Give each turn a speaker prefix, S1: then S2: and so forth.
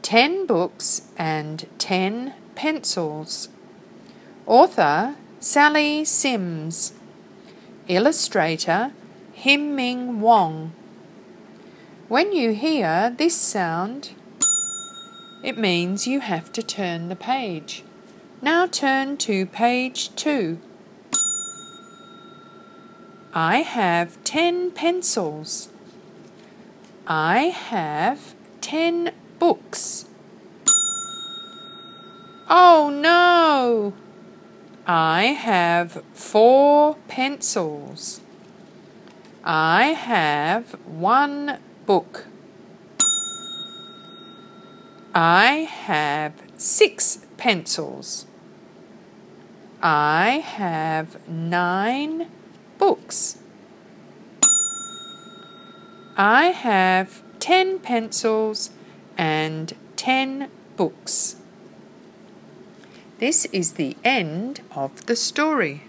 S1: 10 books and 10 pencils. Author Sally Sims. Illustrator Him Ming Wong. When you hear this sound, it means you have to turn the page. Now turn to page 2. I have 10 pencils. I have 10 books. Oh no! I have 4 pencils. I have 1 book. I have 6 pencils. I have 9 books. I have 10 pencils and 10 books. This is the end of the story.